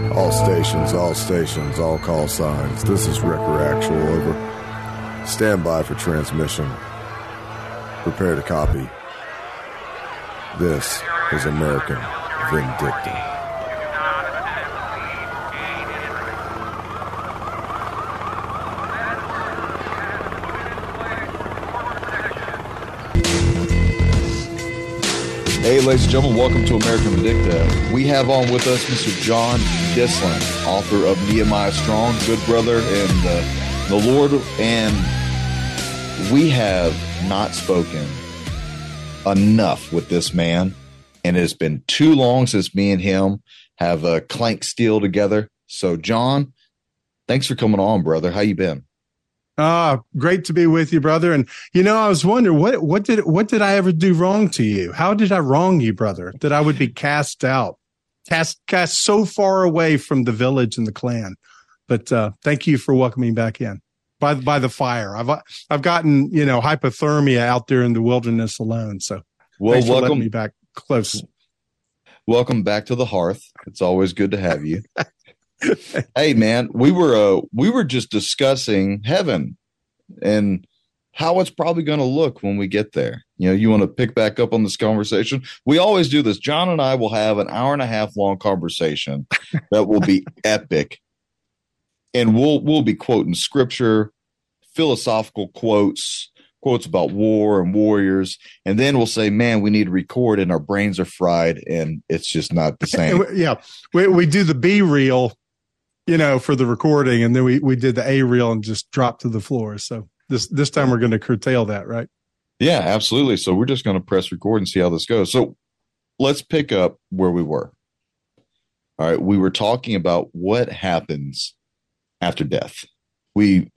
All stations, all call signs. This is Wrecker Actual, over. Stand by for transmission. Prepare to copy. This is American Vindicta. Hey, ladies and gentlemen, welcome to American Vindicta. We have on with us Mr. John Dislin, author of Nehemiah Strong, good brother in the Lord, and we have not spoken enough with this man, and it has been too long since me and him have clanked steel together. So, John, thanks for coming on, brother. How you been? Great to be with you, brother. And, you know, I was wondering, what did I ever do wrong to you? How did I wrong you, brother, that I would be cast out, cast so far away from the village and the clan? But thank you for welcoming me back in by the fire. I've gotten, hypothermia out there in the wilderness alone. So thanks for letting me back close. Welcome back to the hearth. It's always good to have you. Hey, man, we were just discussing heaven and how it's probably going to look when we get there. You want to pick back up on this conversation? We always do this. John and I will have an hour and a half long conversation that will be epic. And we'll be quoting scripture, philosophical quotes about war and warriors. And then we'll say, man, we need to record and our brains are fried and it's just not the same. Yeah. We do the B reel, for the recording, and then we did the A reel and just dropped to the floor. So this time we're going to curtail that, right? Yeah, absolutely. So we're just going to press record and see how this goes. So let's pick up where we were. All right. We were talking about what happens after death. Iron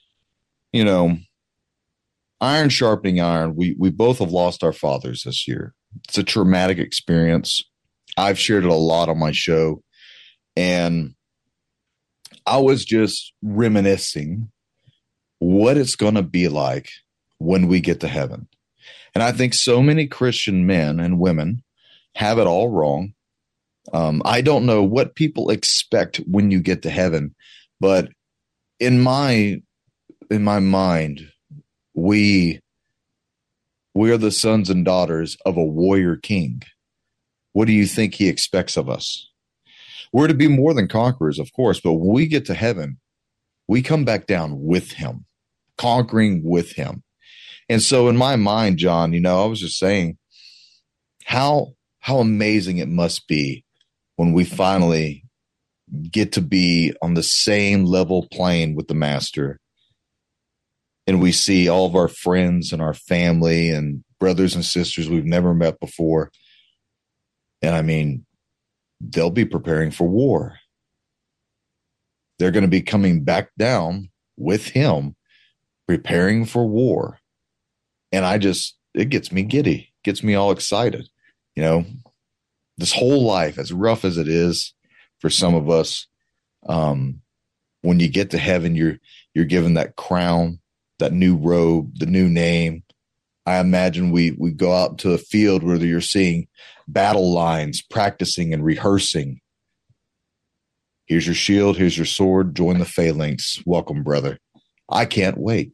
sharpening iron. We both have lost our fathers this year. It's a traumatic experience. I've shared it a lot on my show, and I was just reminiscing what it's going to be like when we get to heaven. And I think so many Christian men and women have it all wrong. I don't know what people expect when you get to heaven, but in my mind, we are the sons and daughters of a warrior king. What do you think he expects of us? We're to be more than conquerors, of course, but when we get to heaven, we come back down with him, conquering with him. And so in my mind, John, I was just saying how amazing it must be when we finally get to be on the same level plane with the master. And we see all of our friends and our family and brothers and sisters we've never met before. And I mean, they'll be preparing for war. They're going to be coming back down with him, preparing for war. And it gets me giddy, gets me all excited. This whole life, as rough as it is for some of us, when you get to heaven, you're given that crown, that new robe, the new name. I imagine we go out to a field where you're seeing battle lines, practicing and rehearsing. Here's your shield. Here's your sword. Join the phalanx. Welcome, brother. I can't wait.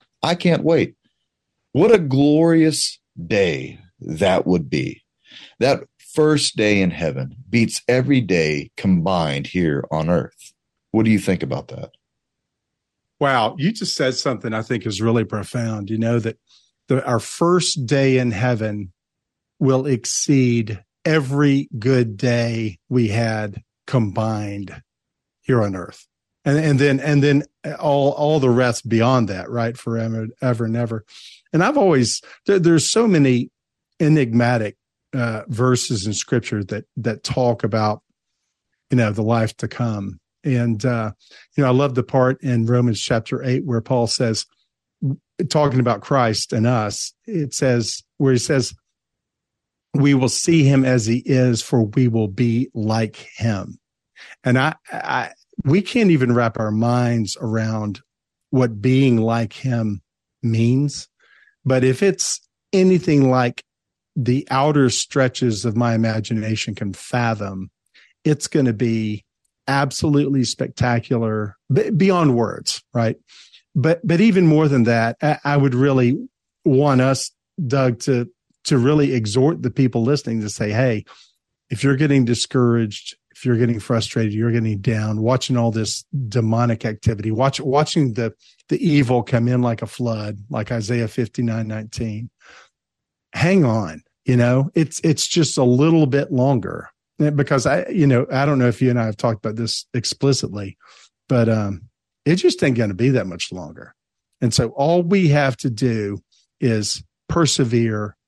What a glorious day that would be. That first day in heaven beats every day combined here on earth. What do you think about that? Wow. You just said something I think is really profound. That our first day in heaven will exceed every good day we had combined here on earth. And then all the rest beyond that, right? Forever, ever and ever. And there's so many enigmatic verses in scripture that talk about, the life to come. And, I love the part in Romans chapter 8 where Paul says, talking about Christ and us, it says, where he says, we will see him as he is, for we will be like him. And we can't even wrap our minds around what being like him means. But if it's anything like the outer stretches of my imagination can fathom, it's going to be absolutely spectacular, beyond words, right? But even more than that, I would really want us, Doug, to really exhort the people listening to say, hey, if you're getting discouraged, if you're getting frustrated, you're getting down, watching all this demonic activity, watching the evil come in like a flood, like Isaiah 59:19. Hang on, it's just a little bit longer, because I don't know if you and I have talked about this explicitly, but it just ain't going to be that much longer. And so all we have to do is persevere,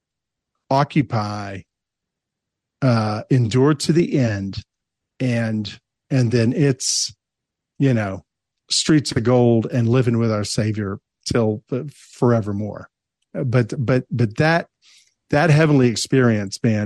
occupy, endure to the end, and then it's streets of gold and living with our Savior till forevermore. But that heavenly experience, man,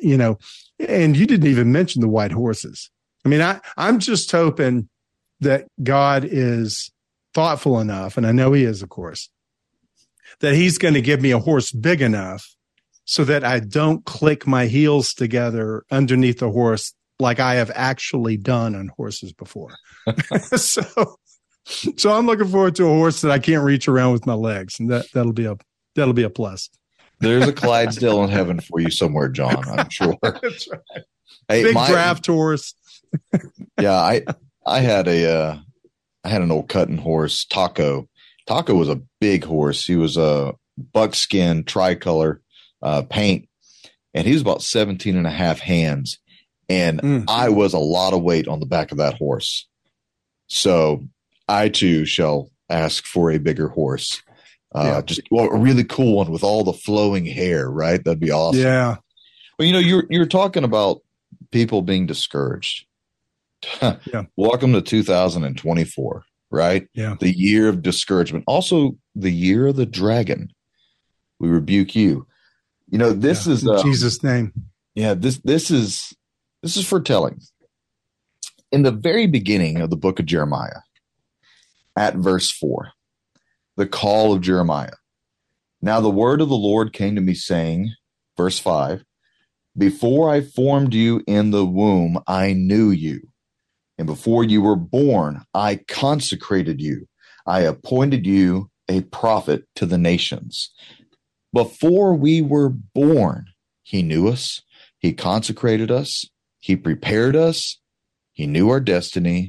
and you didn't even mention the white horses. I mean, I'm just hoping that God is thoughtful enough, and I know He is, of course, that He's going to give me a horse big enough so that I don't click my heels together underneath the horse like I have actually done on horses before. So I'm looking forward to a horse that I can't reach around with my legs, and that'll be a plus. There's a Clydesdale in heaven for you somewhere, John, I'm sure. That's right. Hey, big draft horse. Yeah, I had an old cutting horse, Taco. Taco was a big horse. He was a buckskin tricolor paint, and he was about 17 and a half hands. And I was a lot of weight on the back of that horse. So I too shall ask for a bigger horse. A really cool one with all the flowing hair, right? That'd be awesome. Yeah. Well, you're talking about people being discouraged. Yeah. Welcome to 2024, right? Yeah. The year of discouragement. Also the year of the dragon. We rebuke you. This is in Jesus' name. Yeah, this is foretelling. In the very beginning of the book of Jeremiah, at verse 4, the call of Jeremiah. Now the word of the Lord came to me saying, verse 5, before I formed you in the womb, I knew you. And before you were born, I consecrated you. I appointed you a prophet to the nations. Before we were born, He knew us. He consecrated us. He prepared us. He knew our destiny.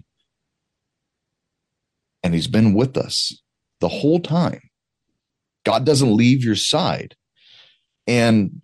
And He's been with us the whole time. God doesn't leave your side. And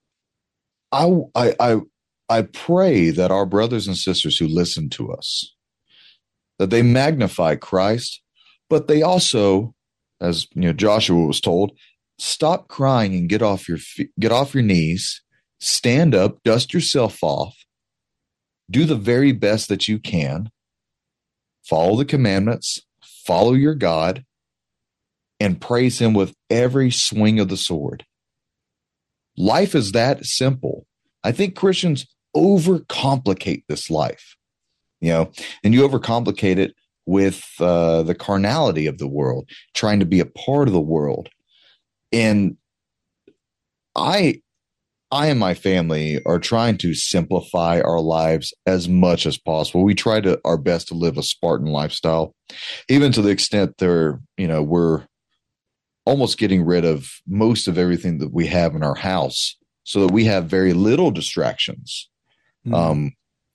I pray that our brothers and sisters who listen to us, that they magnify Christ, but they also, as Joshua was told, stop crying and get off your knees, stand up, dust yourself off, do the very best that you can, follow the commandments, follow your God, and praise Him with every swing of the sword. Life is that simple. I think Christians overcomplicate this life, and you overcomplicate it with the carnality of the world, trying to be a part of the world. And I and my family are trying to simplify our lives as much as possible. We try our best to live a Spartan lifestyle, even to the extent we're almost getting rid of most of everything that we have in our house so that we have very little distractions. Mm-hmm.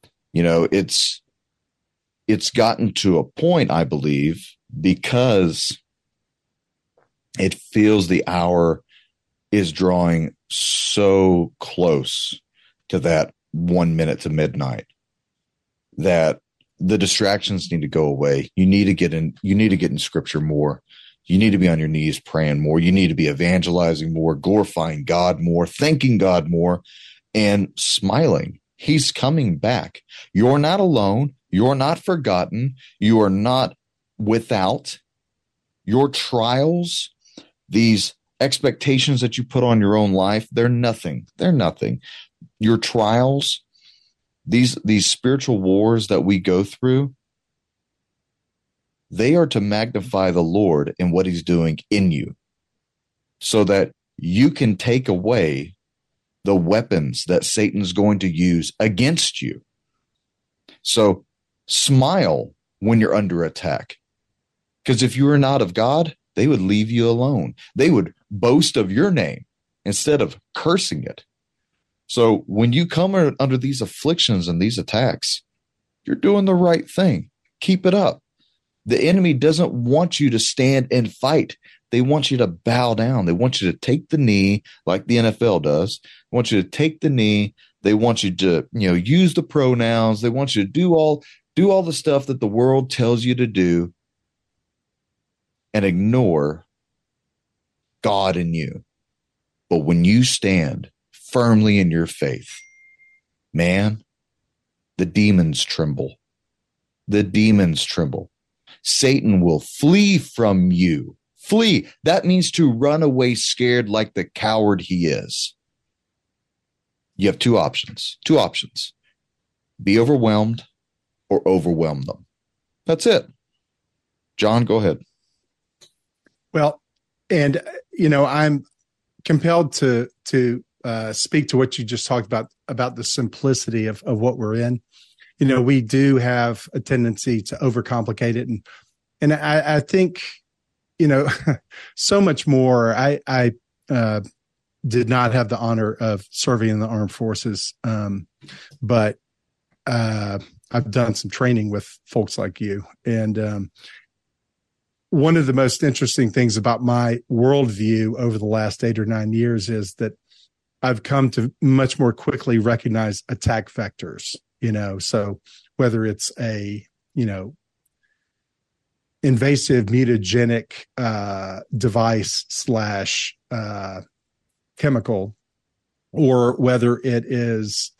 It's gotten to a point, I believe, because it feels the hour is drawing so close to that 1 minute to midnight that the distractions need to go away. You need to get in scripture more. You need to be on your knees praying more. You need to be evangelizing more, glorifying God more, thanking God more, and smiling. He's coming back. You're not alone. You're not forgotten. You are not without. Your trials, these expectations that you put on your own life, they're nothing. They're nothing. Your trials, these spiritual wars that we go through, they are to magnify the Lord and what He's doing in you so that you can take away the weapons that Satan's going to use against you. So Smile when you're under attack. Because if you were not of God, they would leave you alone. They would boast of your name instead of cursing it. So when you come under these afflictions and these attacks, you're doing the right thing. Keep it up. The enemy doesn't want you to stand and fight. They want you to bow down. They want you to take the knee like the NFL does. They want you to take the knee. They want you to, use the pronouns. They want you to do all the stuff that the world tells you to do and ignore God in you. But when you stand firmly in your faith, man, the demons tremble. The demons tremble. Satan will flee from you. Flee. That means to run away scared like the coward he is. You have two options. Be overwhelmed or overwhelm them. That's it. John, go ahead. Well, and, I'm compelled to speak to what you just talked about the simplicity of what we're in. We do have a tendency to overcomplicate it. And I think, so much more. I did not have the honor of serving in the armed forces. But I've done some training with folks like you. And one of the most interesting things about my worldview over the last 8 or 9 years is that I've come to much more quickly recognize attack vectors, so whether it's a, invasive mutagenic device / chemical, or whether it is,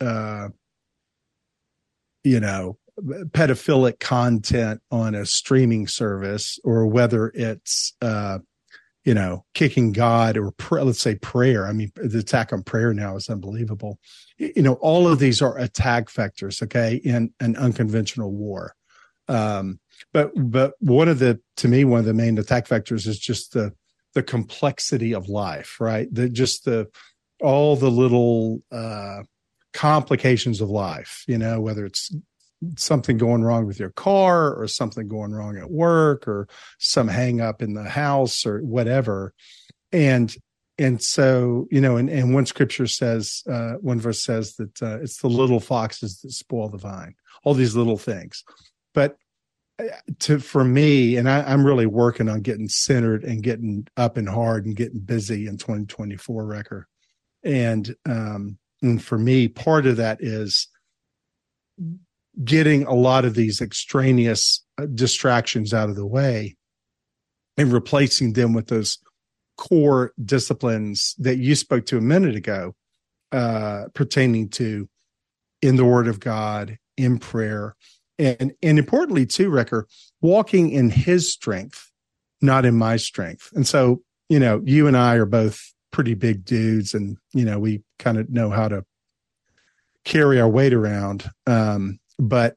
pedophilic content on a streaming service, or whether it's, kicking God or let's say prayer. I mean, the attack on prayer now is unbelievable. All of these are attack vectors, okay, in an unconventional war. But one of the main attack vectors is just the complexity of life, right? All the little complications of life, whether it's something going wrong with your car or something going wrong at work or some hang up in the house or whatever. And so, and one scripture says, one verse says that it's the little foxes that spoil the vine, all these little things. But for me, and I'm really working on getting centered and getting up and hard and getting busy in 2024, Wrecker. And for me, part of that is getting a lot of these extraneous distractions out of the way and replacing them with those core disciplines that you spoke to a minute ago, pertaining to in the Word of God, in prayer, and importantly too, Wrecker, walking in His strength, not in my strength. And so, you and I are both pretty big dudes, and we kind of know how to carry our weight around. But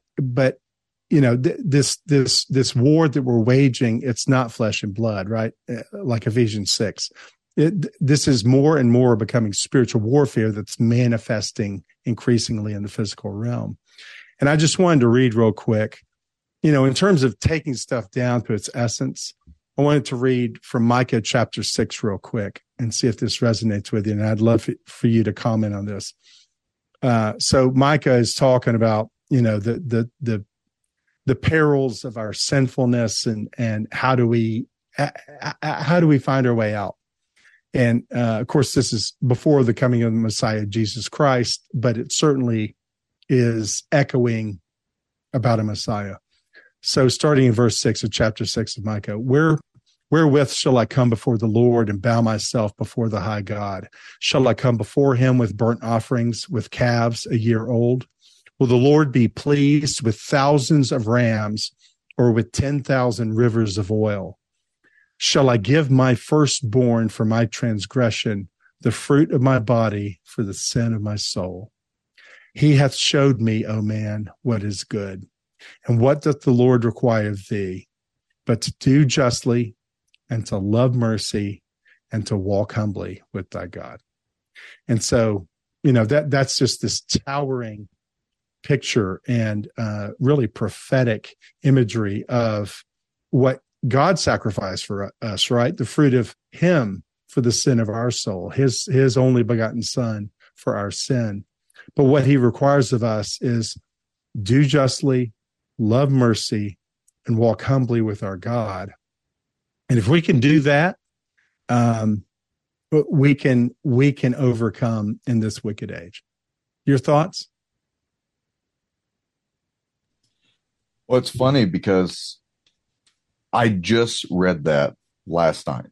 this war that we're waging, it's not flesh and blood, right? Like Ephesians 6. This is more and more becoming spiritual warfare that's manifesting increasingly in the physical realm. And I just wanted to read real quick, in terms of taking stuff down to its essence, I wanted to read from Micah chapter 6 real quick and see if this resonates with you. And I'd love for you to comment on this. So Micah is talking about, the perils of our sinfulness and how do we find our way out? And of course, this is before the coming of the Messiah, Jesus Christ, but it certainly is echoing about a Messiah. So starting in verse 6 of chapter 6 of Micah, wherewith shall I come before the Lord and bow myself before the high God? Shall I come before him with burnt offerings, with calves a year old? Will the Lord be pleased with thousands of rams or with 10,000 rivers of oil? Shall I give my firstborn for my transgression, the fruit of my body for the sin of my soul? He hath showed me, O man, what is good. And what doth the Lord require of thee, but to do justly and to love mercy and to walk humbly with thy God? And so, that's just this towering picture and really prophetic imagery of what God sacrificed for us, right? The fruit of him for the sin of our soul, his only begotten son for our sin. But what he requires of us is do justly, love mercy, and walk humbly with our God. And if we can do that, we can overcome in this wicked age. Your thoughts? Well, it's funny because I just read that last night.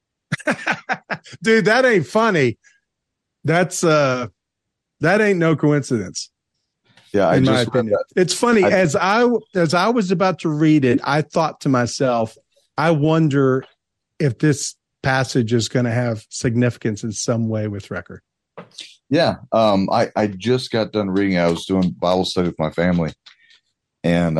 Dude, that ain't funny. That ain't no coincidence. Yeah, in my opinion. It's funny. As I was about to read it, I thought to myself, I wonder if this passage is going to have significance in some way with Record. Yeah. I just got done reading. I was doing Bible study with my family. And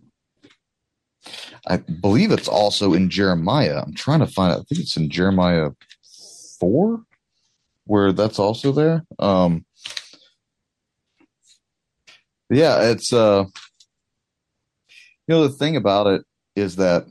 I believe it's also in Jeremiah. I'm trying to find it. I think it's in Jeremiah 4, where that's also there. Yeah, it's the thing about it is that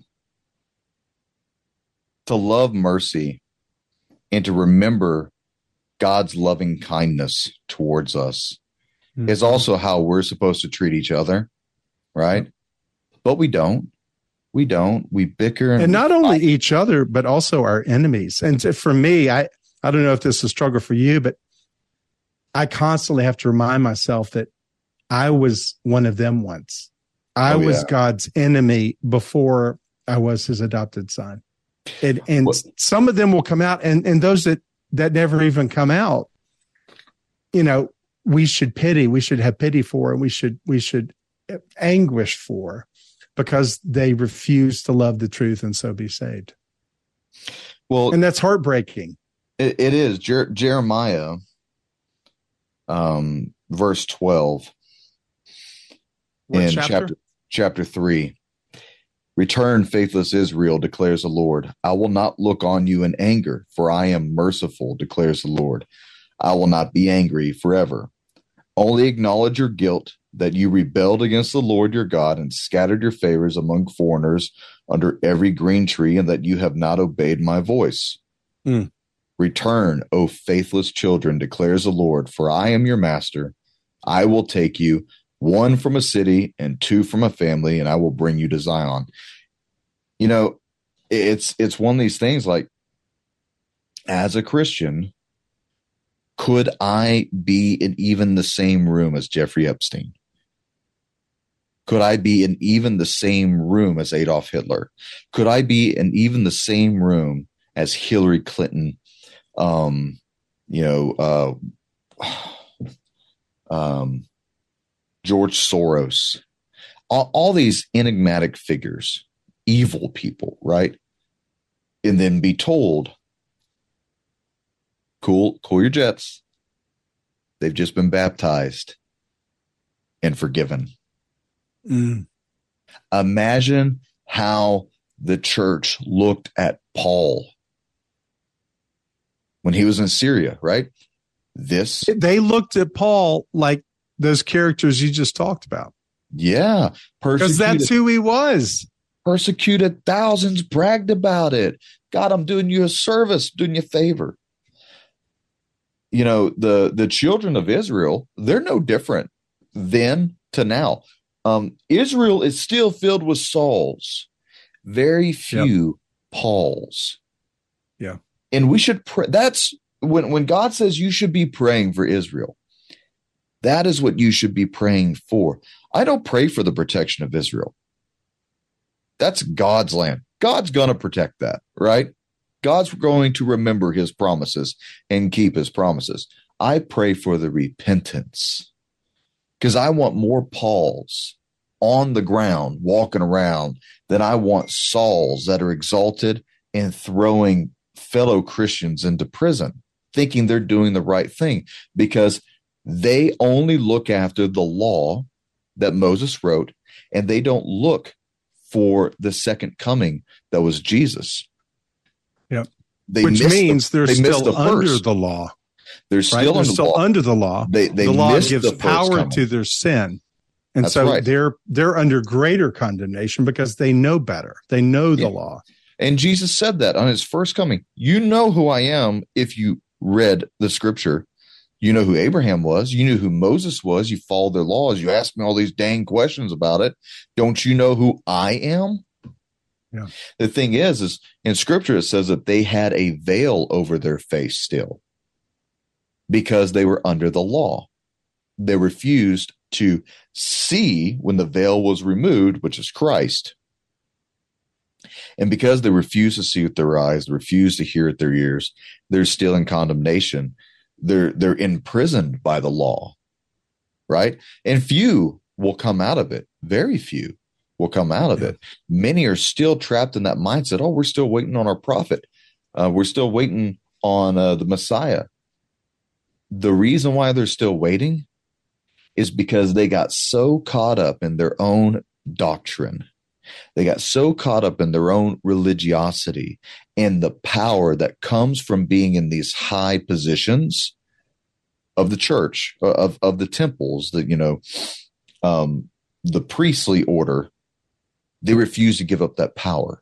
to love mercy and to remember God's loving kindness towards us is also how we're supposed to treat each other, right? But we don't. We bicker. And not only each other, but also our enemies. And for me, I don't know if this is a struggle for you, but I constantly have to remind myself that I was one of them once. I was God's enemy before I was his adopted son. And some of them will come out, and those that never even come out, we should have pity for, and we should anguish for, because they refuse to love the truth and so be saved. Well, and that's heartbreaking. It is. Jeremiah, verse 12. What in chapter 3. Return, faithless Israel, declares the Lord. I will not look on you in anger, for I am merciful, declares the Lord. I will not be angry forever. Only acknowledge your guilt, that you rebelled against the Lord your God and scattered your favors among foreigners under every green tree, and that you have not obeyed my voice. Return, O faithless children, declares the Lord, for I am your master. I will take you, one from a city and two from a family, and I will bring you to Zion. It's one of these things, like, as a Christian, could I be in even the same room as Jeffrey Epstein? Could I be in even the same room as Adolf Hitler? Could I be in even the same room as Hillary Clinton? George Soros, all these enigmatic figures, evil people, right? And then be told, cool your jets. They've just been baptized and forgiven. Imagine how the church looked at Paul when he was in Syria, right? They looked at Paul like those characters you just talked about. Yeah. Because that's who he was. Persecuted thousands, bragged about it. God, I'm doing you a service, doing you a favor. The children of Israel, they're no different then to now. Israel is still filled with Sauls, very few Pauls. Yeah. And we should pray. That's when God says you should be praying for Israel. That is what you should be praying for. I don't pray for the protection of Israel. That's God's land. God's going to protect that, right? God's going to remember his promises and keep his promises. I pray for the repentance, because I want more Pauls on the ground walking around than I want Sauls that are exalted and throwing fellow Christians into prison, thinking they're doing the right thing, because they only look after the law that Moses wrote, and they don't look for the second coming that was Jesus. Yep. Which means they're still under the law. They're still, under the law. They the law missed gives the first power coming. to their sin. And That's so right. they're under greater condemnation because they know better. They know the law. And Jesus said that on his first coming. You know who I am if you read the scripture. You know who Abraham was. You knew who Moses was. You followed their laws. You asked me all these dang questions about it. Don't you know who I am? Yeah. The thing is in scripture, it says that they had a veil over their face still because they were under the law. They refused to see when the veil was removed, which is Christ. And because they refuse to see with their eyes, they refuse to hear with their ears, they're still in condemnation. They're imprisoned by the law, right? And few will come out of it. Very few will come out of it. Many are still trapped in that mindset. Oh, we're still waiting on our prophet. We're still waiting on the Messiah. The reason why they're still waiting is because they got so caught up in their own doctrine. They got so caught up in their own religiosity and the power that comes from being in these high positions of the church, of the temples, the priestly order. They refuse to give up that power.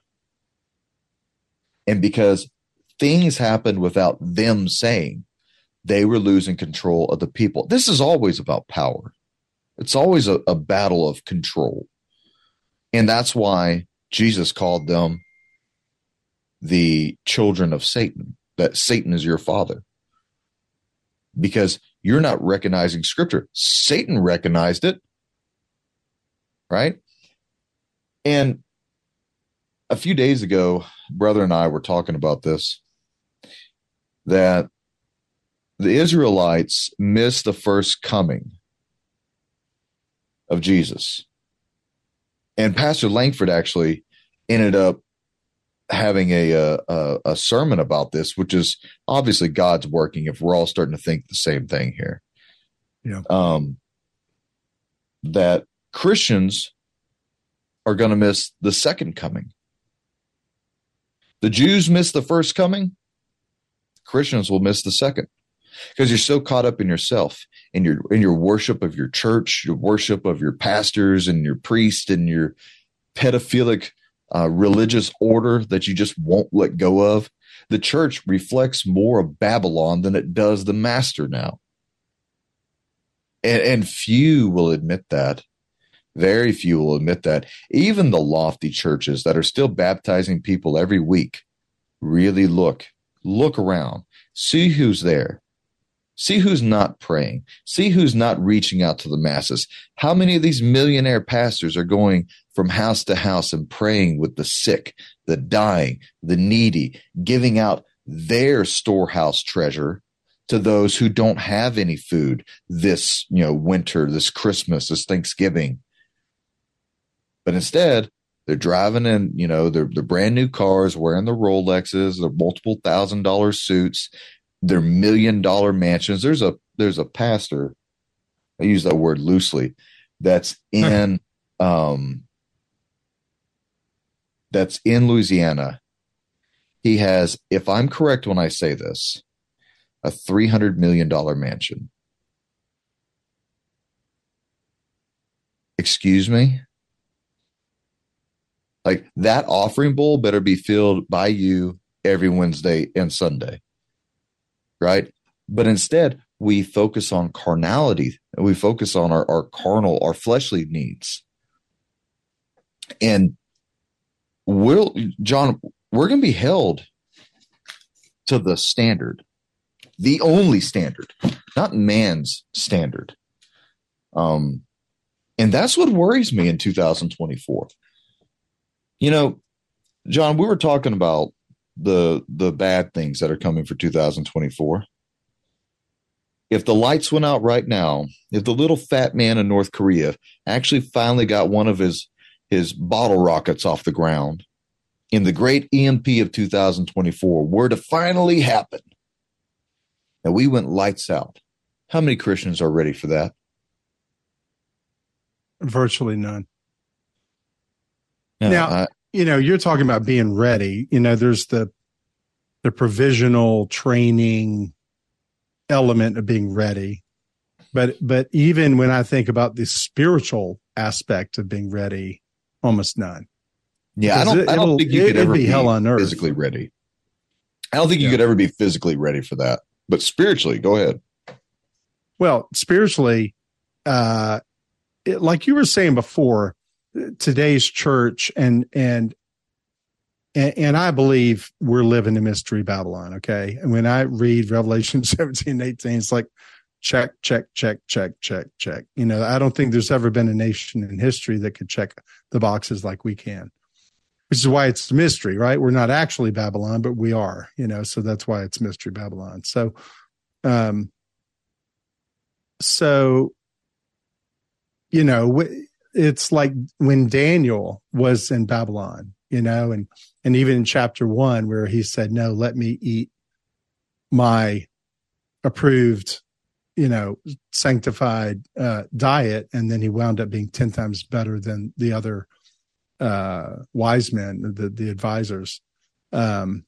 And because things happened without them saying, they were losing control of the people. This is always about power. It's always a battle of control. And that's why Jesus called them the children of Satan, that Satan is your father. Because you're not recognizing scripture. Satan recognized it, right? And a few days ago, brother and I were talking about this, that the Israelites missed the first coming of Jesus. And Pastor Langford actually ended up having a sermon about this, which is obviously God's working if we're all starting to think the same thing here. Yeah. That Christians are going to miss the second coming. The Jews miss the first coming. Christians will miss the second. Because you're so caught up in yourself, in your worship of your church, your worship of your pastors and your priest and your pedophilic religious order that you just won't let go of. The church reflects more of Babylon than it does the master now. And few will admit that. Very few will admit that. Even the lofty churches that are still baptizing people every week really look around, see who's there. See who's not praying. See who's not reaching out to the masses. How many of these millionaire pastors are going from house to house and praying with the sick, the dying, the needy, giving out their storehouse treasure to those who don't have any food this, winter, this Christmas, this Thanksgiving? But instead, they're driving in, their brand new cars, wearing the Rolexes, their multiple $1,000 suits, their $1 million mansions. There's a pastor, I use that word loosely, that's in Louisiana. He has, if I'm correct when I say this, a $300 million mansion. Excuse me? Like, that offering bowl better be filled by you every Wednesday and Sunday. Right? But instead, we focus on carnality. We focus on our carnal, our fleshly needs. And John, we're going to be held to the standard, the only standard, not man's standard. And that's what worries me in 2024. John, we were talking about the bad things that are coming for 2024. If the lights went out right now, if the little fat man in North Korea actually finally got one of his bottle rockets off the ground in the great EMP of 2024 were to finally happen, and we went lights out, how many Christians are ready for that? Virtually none. Yeah, now, you're talking about being ready. There's the provisional training element of being ready. But even when I think about the spiritual aspect of being ready, almost none. Yeah, I don't think you could ever be hell on earth. physically ready. I don't think you could ever be physically ready for that. But spiritually, go ahead. Well, spiritually, like you were saying before, today's church and I believe we're living in Mystery Babylon. Okay, and when I read Revelation 17:18, it's like check, check, check, check, check, check. I don't think there's ever been a nation in history that could check the boxes like we can, which is why it's a mystery, right? We're not actually Babylon, but we are, so that's why it's Mystery Babylon. So, it's like when Daniel was in Babylon, and even in chapter 1 where he said, no, let me eat my approved, sanctified diet. And then he wound up being 10 times better than the other wise men, the advisors. We're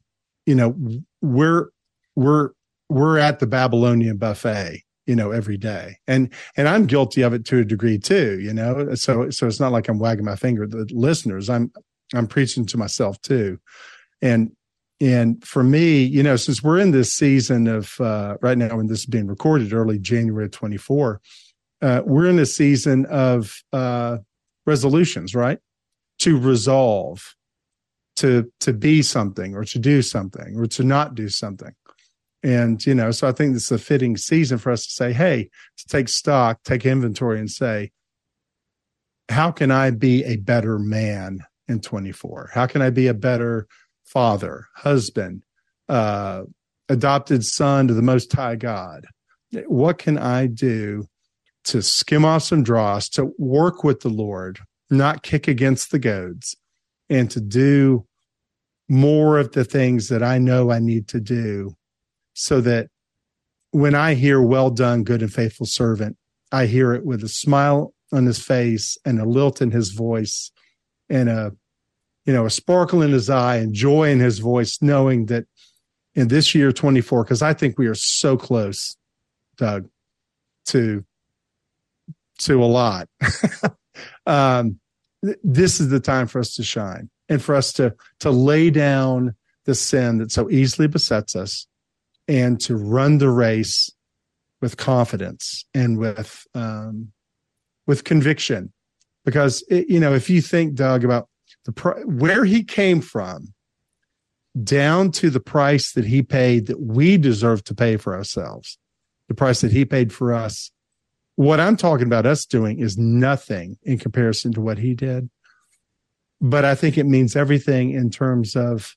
at the Babylonian buffet, every day. And I'm guilty of it to a degree too, so it's not like I'm wagging my finger at the listeners. I'm preaching to myself too. And for me, since we're in this season of right now, when this is being recorded early January of 24, we're in a season of resolutions, right? To resolve, to be something or to do something or to not do something. And, so I think this is a fitting season for us to say, hey, to take stock, take inventory and say, how can I be a better man in 24? How can I be a better father, husband, adopted son to the Most High God? What can I do to skim off some dross, to work with the Lord, not kick against the goads, and to do more of the things that I know I need to do, so that when I hear well done, good and faithful servant, I hear it with a smile on his face and a lilt in his voice and a sparkle in his eye and joy in his voice, knowing that in this year 24, because I think we are so close, Doug, to a lot. This is the time for us to shine and for us to lay down the sin that so easily besets us, and to run the race with confidence and with conviction. Because, if you think, Doug, about where he came from down to the price that he paid that we deserve to pay for ourselves, the price that he paid for us, what I'm talking about us doing is nothing in comparison to what he did. But I think it means everything in terms of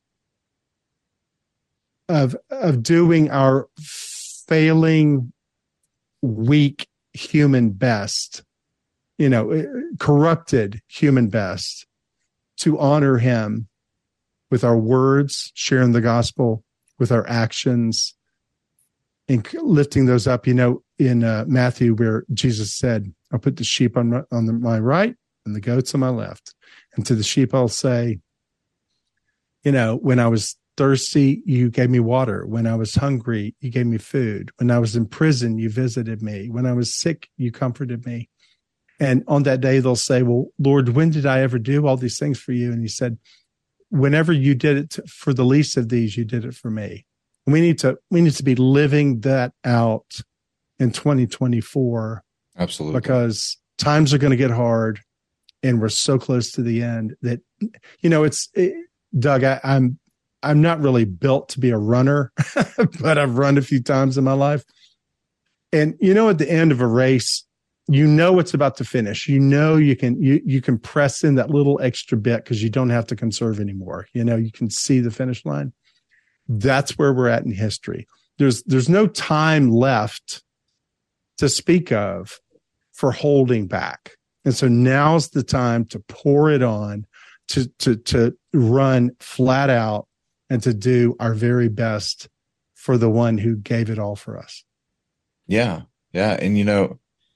doing our failing, weak human best, corrupted human best, to honor him with our words, sharing the gospel, with our actions, and lifting those up. In Matthew, where Jesus said, I'll put the sheep on my right and the goats on my left. And to the sheep, I'll say, when I was thirsty, you gave me water. When I was hungry, you gave me food. When I was in prison, you visited me. When I was sick, you comforted me. And on that day, they'll say, well, Lord, when did I ever do all these things for you? And he said, whenever you did it for the least of these, you did it for me. And we need to be living that out in 2024. Absolutely. Because times are going to get hard and we're so close to the end that, Doug, I'm not really built to be a runner, but I've run a few times in my life. And, at the end of a race, it's about to finish. You can press in that little extra bit because you don't have to conserve anymore. You can see the finish line. That's where we're at in history. There's no time left to speak of for holding back. And so now's the time to pour it on, to run flat out, and to do our very best for the one who gave it all for us. Yeah. Yeah. And,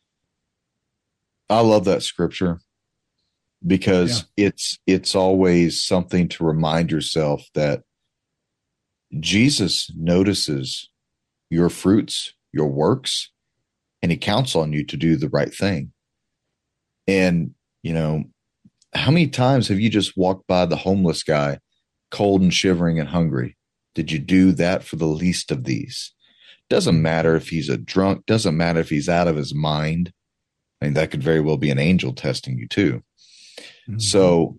I love that scripture because it's always something to remind yourself that Jesus notices your fruits your works, and he counts on you to do the right thing. And, how many times have you just walked by the homeless guy, cold and shivering and hungry? Did you do that for the least of these? Doesn't matter if he's a drunk, doesn't matter if he's out of his mind. I mean, that could very well be an angel testing you too. Mm-hmm. So,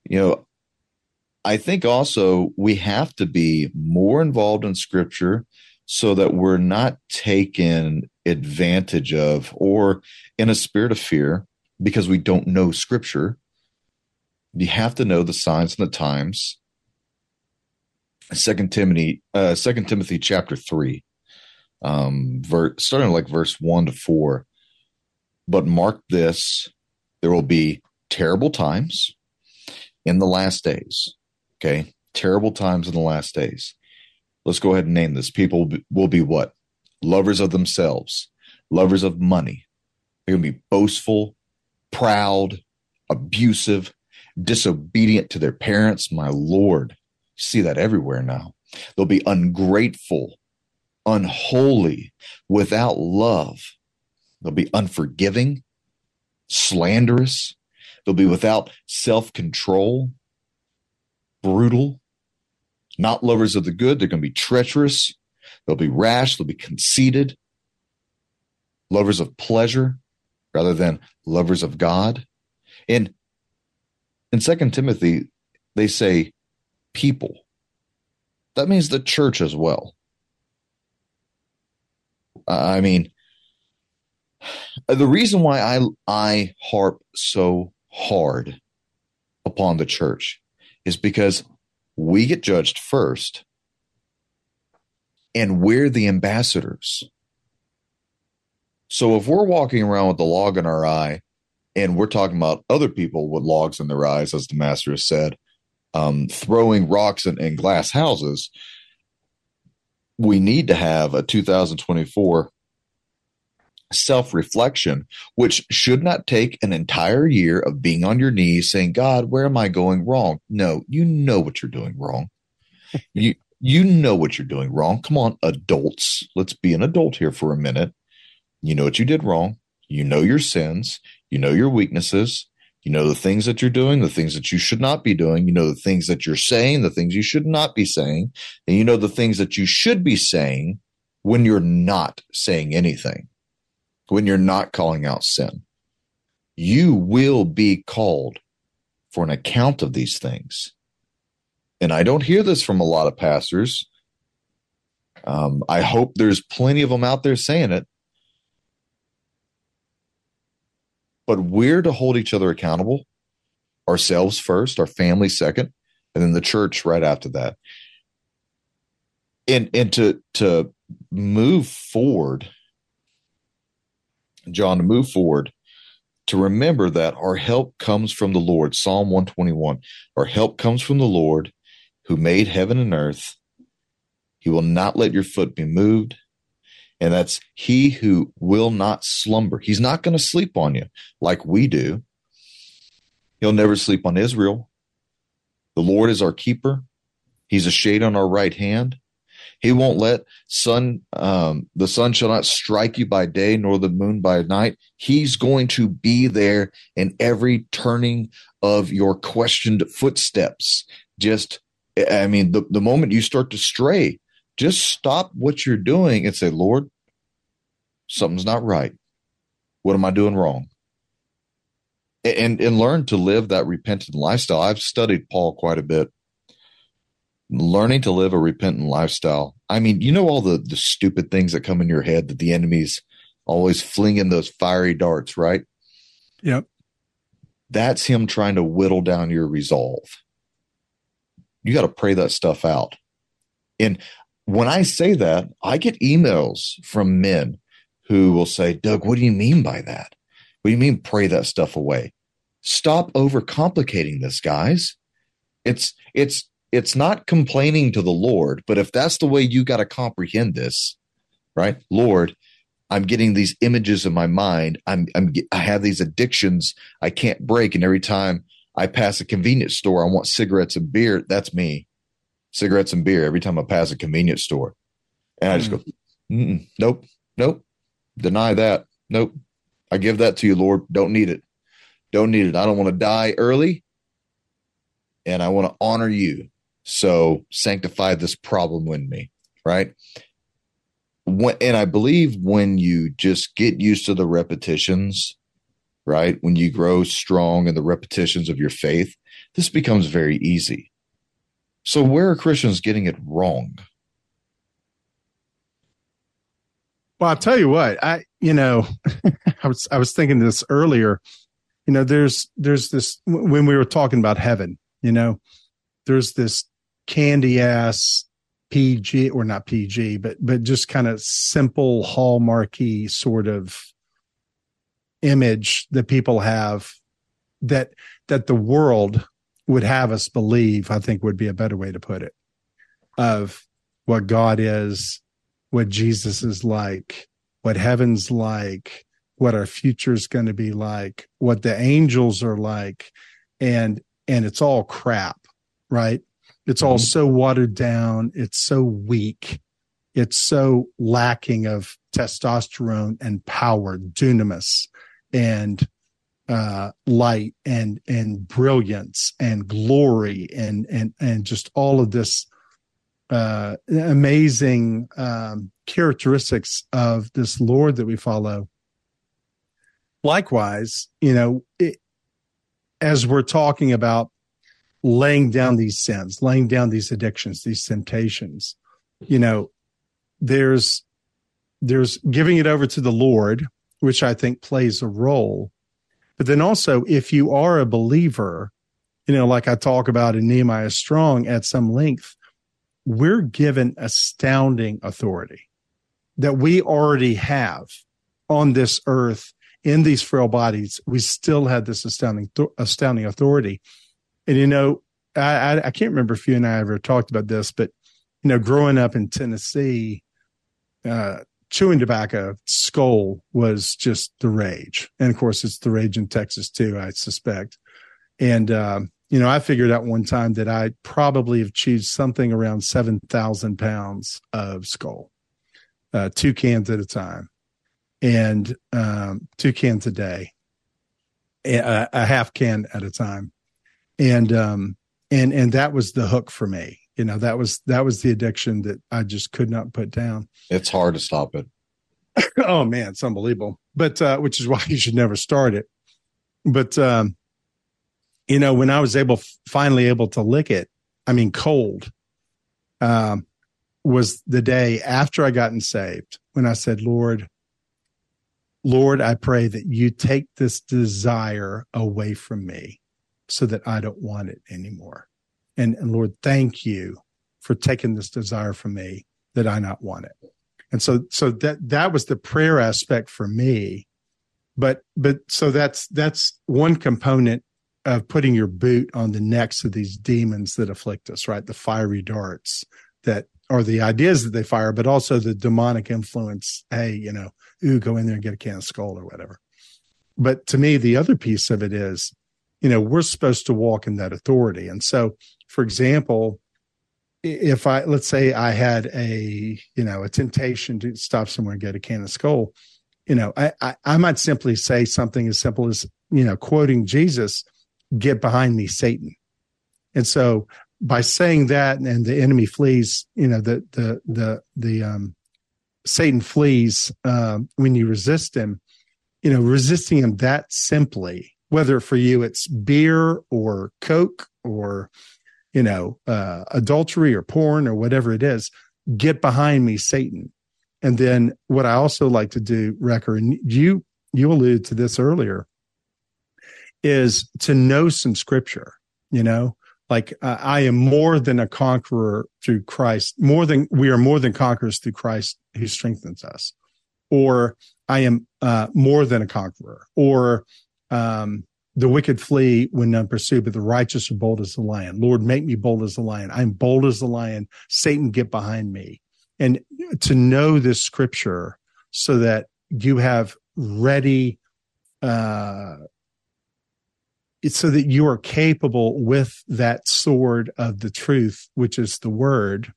I think also we have to be more involved in scripture so that we're not taken advantage of or in a spirit of fear because we don't know scripture. You have to know the signs and the times. 2 Timothy chapter 3, starting like verse 1-4. But mark this, there will be terrible times in the last days. Okay. Terrible times in the last days. Let's go ahead and name this. People will be what? Lovers of themselves, lovers of money. They're going to be boastful, proud, abusive, disobedient to their parents. My Lord, you see that everywhere now. They'll be ungrateful, unholy, without love. They'll be unforgiving, slanderous. They'll be without self-control, brutal, not lovers of the good. They're going to be treacherous. They'll be rash. They'll be conceited, lovers of pleasure rather than lovers of God. In 2 Timothy, they say people. That means the church as well. I mean, the reason why I harp so hard upon the church is because we get judged first, and we're the ambassadors. So if we're walking around with the log in our eye, and we're talking about other people with logs in their eyes, as the master has said, throwing rocks in glass houses, we need to have a 2024 self-reflection, which should not take an entire year of being on your knees saying, God, where am I going wrong? No, you know what you're doing wrong. You know what you're doing wrong. Come on, adults. Let's be an adult here for a minute. You know what you did wrong. You know your sins. You know your weaknesses. You know the things that you're doing, the things that you should not be doing. You know the things that you're saying, the things you should not be saying. And you know the things that you should be saying when you're not saying anything, when you're not calling out sin. You will be called for an account of these things. And I don't hear this from a lot of pastors. I hope there's plenty of them out there saying it. But we're to hold each other accountable, ourselves first, our family second, and then the church right after that. And to move forward, John, to move forward, to remember that our help comes from the Lord. Psalm 121, our help comes from the Lord who made heaven and earth. He will not let your foot be moved. And that's he who will not slumber. He's not going to sleep on you like we do. He'll never sleep on Israel. The Lord is our keeper. He's a shade on our right hand. He won't let the sun shall not strike you by day, nor the moon by night. He's going to be there in every turning of your questioned footsteps. The moment you start to stray, just stop what you're doing and say, Lord, something's not right. What am I doing wrong? And learn to live that repentant lifestyle. I've studied Paul quite a bit. Learning to live a repentant lifestyle. I mean, you know all the stupid things that come in your head that the enemy's always flinging those fiery darts, right? Yep. That's him trying to whittle down your resolve. You got to pray that stuff out. And when I say that, I get emails from men who will say, Doug, what do you mean by that? What do you mean pray that stuff away? Stop overcomplicating this, guys. It's not complaining to the Lord, but if that's the way you got to comprehend this, right? Lord, I'm getting these images in my mind. I have these addictions I can't break. And every time I pass a convenience store, I want cigarettes and beer. That's me. Cigarettes and beer every time I pass a convenience store. And I just go, nope, Nope. Deny that. Nope. I give that to you, Lord. Don't need it. Don't need it. I don't want to die early, and I want to honor you. So sanctify this problem in me, right? And I believe when you just get used to the repetitions, right? When you grow strong in the repetitions of your faith, this becomes very easy. So where are Christians getting it wrong? Well, I'll tell you what, I was thinking this earlier. There's this, when we were talking about heaven, there's this candy ass PG, or not PG, but just kind of simple hallmarky sort of image that people have that the world would have us believe, I think would be a better way to put it, of what God is, what Jesus is like, what heaven's like, what our future is going to be like, what the angels are like. And it's all crap, right? It's all so watered down. It's so weak. It's so lacking of testosterone and power, dunamis, and light and brilliance and glory and just all of this amazing characteristics of this Lord that we follow. Likewise, as we're talking about laying down these sins, laying down these addictions, these temptations, there's giving it over to the Lord, which I think plays a role. But then also, if you are a believer, like I talk about in Nehemiah Strong at some length, we're given astounding authority that we already have on this earth in these frail bodies. We still have this astounding authority. And, I can't remember if you and I ever talked about this, but, growing up in Tennessee, chewing tobacco, skull was just the rage. And of course, it's the rage in Texas too, I suspect. And, I figured out one time that I probably have chewed something around 7,000 pounds of skull, 2 cans at a time, and 2 cans a day, a half can at a time. And that was the hook for me. That was the addiction that I just could not put down. It's hard to stop it. Oh man, it's unbelievable. But, which is why you should never start it. But, when I was finally able to lick it, cold, was the day after I gotten saved, when I said, Lord, I pray that you take this desire away from me so that I don't want it anymore. And Lord, thank you for taking this desire from me that I not want it. And so that was the prayer aspect for me. But so that's one component of putting your boot on the necks of these demons that afflict us, right? The fiery darts that are the ideas that they fire, but also the demonic influence. Hey, go in there and get a can of skull or whatever. But to me, the other piece of it is, we're supposed to walk in that authority. And so, for example, if let's say I had a temptation to stop somewhere and get a can of skull, I might simply say something as simple as, quoting Jesus, "Get behind me, Satan." And so by saying that, and the enemy flees, Satan flees when you resist him, resisting him that simply, whether for you it's beer or Coke or, adultery or porn or whatever it is, get behind me, Satan. And then what I also like to do, Wrecker, and you alluded to this earlier, is to know some scripture, like I am more than a conqueror through Christ, we are more than conquerors through Christ who strengthens us, or I am more than a conqueror, or the wicked flee when none pursue, but the righteous are bold as a lion. Lord, make me bold as a lion. I'm bold as a lion. Satan, get behind me. And to know this scripture so that you have ready, so that you are capable with that sword of the truth, which is the word,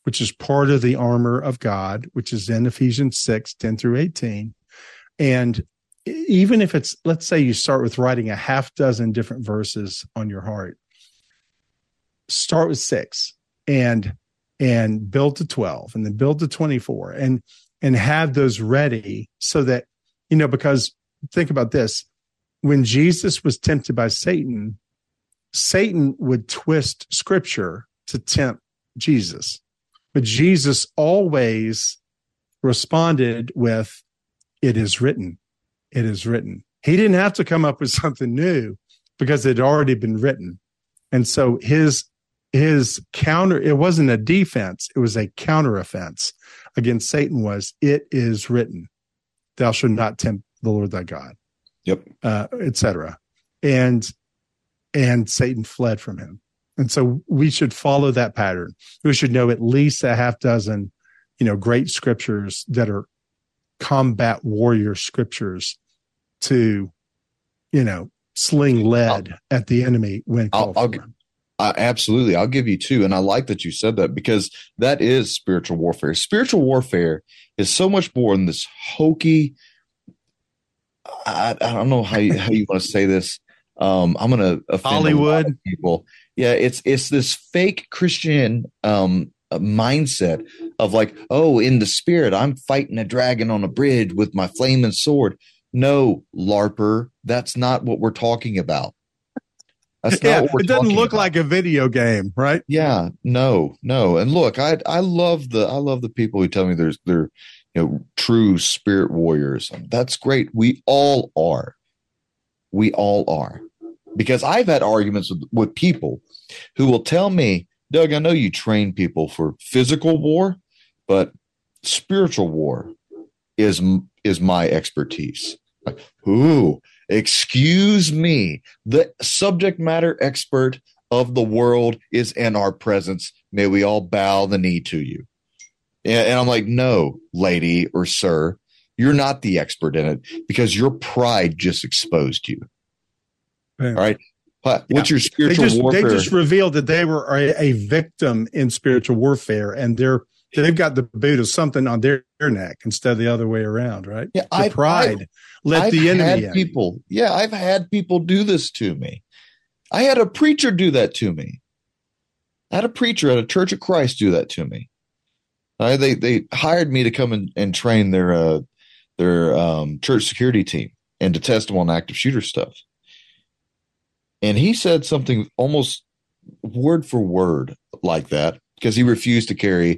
which is part of the armor of God, which is in Ephesians 6:10-18. And even if it's, let's say you start with writing a half dozen different verses on your heart, start with 6 and build to 12 and then build to 24 and have those ready so that, because think about this, when Jesus was tempted by Satan, Satan would twist scripture to tempt Jesus, but Jesus always responded with, "It is written. It is written." He didn't have to come up with something new because it had already been written. And so his counter, it wasn't a defense, it was a counter offense against Satan was, "It is written, thou shalt not tempt the Lord thy God." Yep. Etc. And Satan fled from him. And so we should follow that pattern. We should know at least a half dozen, great scriptures that are combat warrior scriptures to, sling lead at the enemy when called for. Absolutely. I'll give you 2. And I like that you said that because that is spiritual warfare. Spiritual warfare is so much more than this hokey. I don't know how you want to say this. I'm going to offend Hollywood people. Yeah. It's this fake Christian, mindset of like, oh, in the spirit, I'm fighting a dragon on a bridge with my flaming sword. No, LARPer, that's not what we're talking about. That's not what we're it doesn't look about. like a video game, right? Yeah, no. And look, I love the people who tell me they're true spirit warriors. That's great. We all are. Because I've had arguments with people who will tell me, "Doug, I know you train people for physical war, but spiritual war is my expertise." Like, ooh, excuse me. The subject matter expert of the world is in our presence. May we all bow the knee to you. And I'm like, no, lady or sir, you're not the expert in it because your pride just exposed you. Yeah. All right. What's your spiritual warfare? They just revealed that they were a victim in spiritual warfare, and they've got the boot of something on their neck instead of the other way around, right? Yeah, pride let the enemy in. People. Yeah, I've had people do this to me. I had a preacher do that to me. I had a preacher at a Church of Christ do that to me. They hired me to come and train their church security team and to test them on active shooter stuff. And he said something almost word for word like that because he refused to carry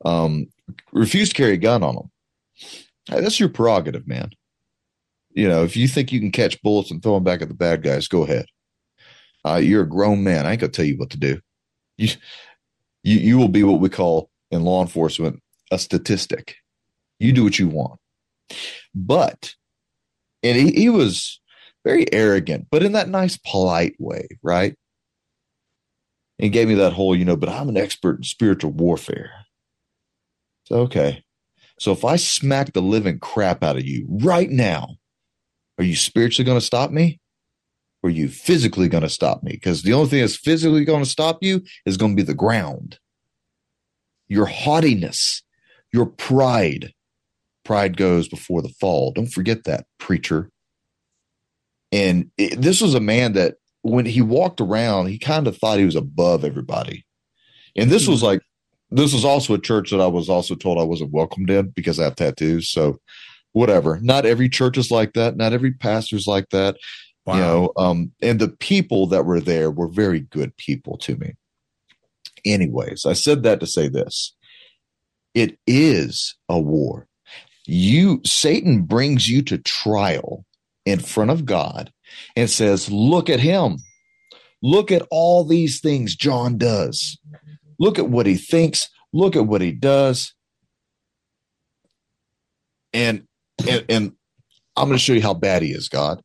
a gun on him. That's your prerogative, man. If you think you can catch bullets and throw them back at the bad guys, go ahead. You're a grown man. I ain't gonna tell you what to do. You will be what we call in law enforcement a statistic. You do what you want. But, and he was very arrogant, but in that nice, polite way, right? And he gave me that whole, but I'm an expert in spiritual warfare. So, okay. So if I smack the living crap out of you right now, are you spiritually going to stop me? Or are you physically going to stop me? Because the only thing that's physically going to stop you is going to be the ground. Your haughtiness, your pride. Pride goes before the fall. Don't forget that, preacher. And this was a man that when he walked around, he kind of thought he was above everybody. And this was also a church that I was also told I wasn't welcomed in because I have tattoos. So whatever. Not every church is like that. Not every pastor's like that. Wow. And the people that were there were very good people to me. Anyways, I said that to say this. It is a war. Satan brings you to trial in front of God and says, look at him. Look at all these things John does. Look at what he thinks. Look at what he does. And I'm going to show you how bad he is, God.